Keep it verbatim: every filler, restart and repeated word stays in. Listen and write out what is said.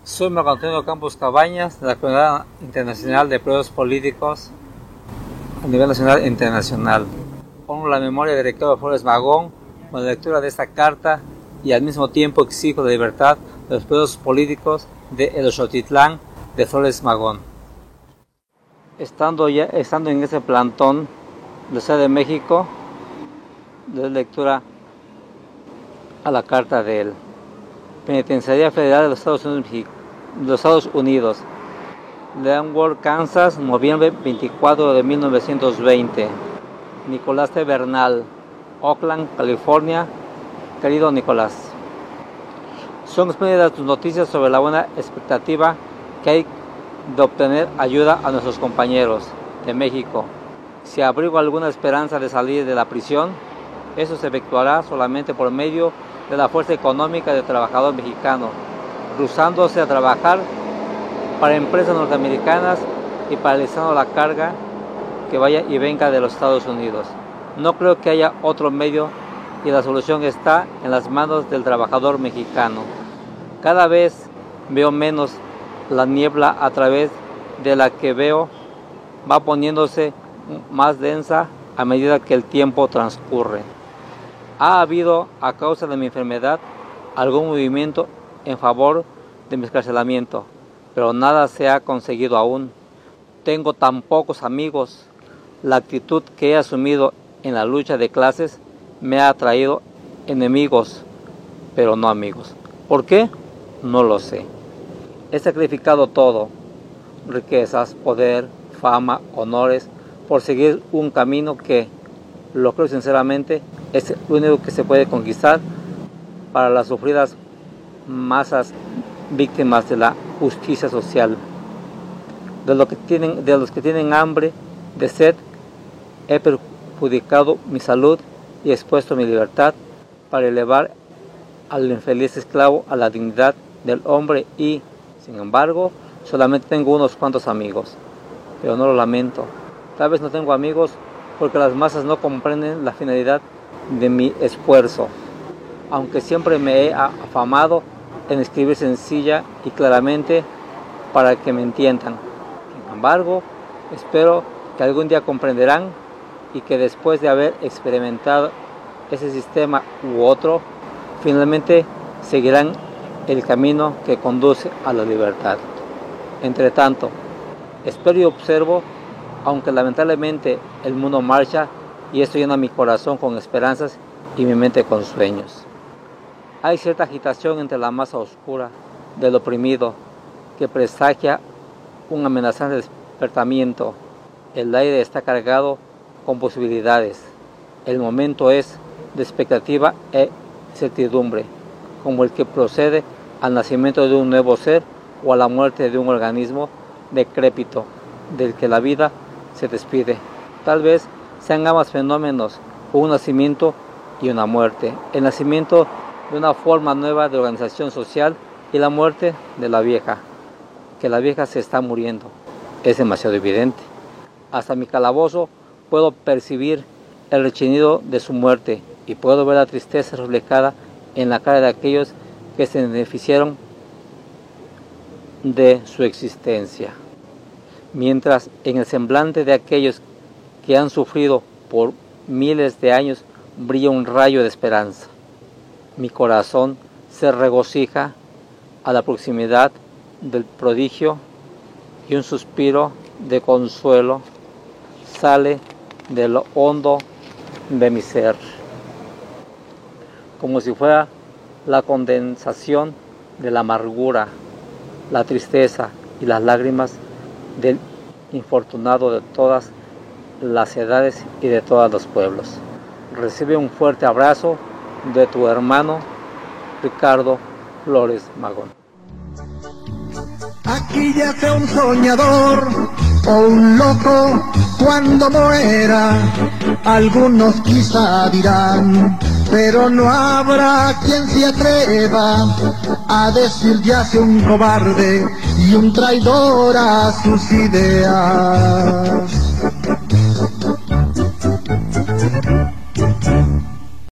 Soy Marco Antonio Campos Cabañas, de la Comunidad Internacional de Presos Políticos a nivel nacional e internacional. Honro la memoria del rector Flores Magón con la lectura de esta carta y al mismo tiempo exijo la libertad de los presos políticos de El Xochitlán de Flores Magón. Estando, ya, estando en ese plantón de la Ciudad de México, doy lectura a la carta de él. Penitenciaría Federal de los Estados Unidos, de los Estados Unidos. Leavenworth, Kansas, noviembre veinticuatro de mil novecientos veinte. Nicolás T. Bernal, Oakland, California. Querido Nicolás, son espléndidas tus noticias sobre la buena expectativa que hay de obtener ayuda a nuestros compañeros de México. Si abrigo alguna esperanza de salir de la prisión, eso se efectuará solamente por medio de la fuerza económica del trabajador mexicano, cruzándose a trabajar para empresas norteamericanas y paralizando la carga que vaya y venga de los Estados Unidos. No creo que haya otro medio y la solución está en las manos del trabajador mexicano. Cada vez veo menos la niebla a través de la que veo va poniéndose más densa a medida que el tiempo transcurre. Ha habido, a causa de mi enfermedad, algún movimiento en favor de mi escarcelamiento, pero nada se ha conseguido aún. Tengo tan pocos amigos. La actitud que he asumido en la lucha de clases me ha traído enemigos, pero no amigos. ¿Por qué? No lo sé. He sacrificado todo, riquezas, poder, fama, honores, por seguir un camino que, lo creo sinceramente, es lo único que se puede conquistar para las sufridas masas víctimas de la justicia social. De, lo que tienen, de los que tienen hambre, de sed, he perjudicado mi salud y expuesto mi libertad para elevar al infeliz esclavo a la dignidad del hombre y, sin embargo, solamente tengo unos cuantos amigos, pero no lo lamento. Tal vez no tengo amigos porque las masas no comprenden la finalidad de mi esfuerzo, aunque siempre me he afamado en escribir sencilla y claramente para que me entiendan. Sin embargo, espero que algún día comprenderán y que después de haber experimentado ese sistema u otro, finalmente seguirán el camino que conduce a la libertad. Entre tanto, espero y observo, aunque lamentablemente el mundo marcha y esto llena mi corazón con esperanzas y mi mente con sueños. Hay cierta agitación entre la masa oscura del oprimido que presagia un amenazante despertamiento. El aire está cargado con posibilidades. El momento es de expectativa e certidumbre, como el que procede al nacimiento de un nuevo ser o a la muerte de un organismo decrépito del que la vida se despide. Tal vez sean ambos fenómenos, un nacimiento y una muerte. El nacimiento de una forma nueva de organización social y la muerte de la vieja. Que la vieja se está muriendo es demasiado evidente. Hasta mi calabozo puedo percibir el rechinido de su muerte y puedo ver la tristeza reflejada en la cara de aquellos que se beneficiaron de su existencia. Mientras en el semblante de aquellos que han sufrido por miles de años brilla un rayo de esperanza. Mi corazón se regocija a la proximidad del prodigio y un suspiro de consuelo sale de lo hondo de mi ser, como si fuera la condensación de la amargura, la tristeza y las lágrimas del infortunado de todas las edades y de todos los pueblos. Recibe un fuerte abrazo de tu hermano Ricardo Flores Magón. Aquí yace un soñador o un loco cuando muera, algunos quizá dirán, pero no habrá quien se atreva a decir yace un cobarde y un traidor a sus ideas.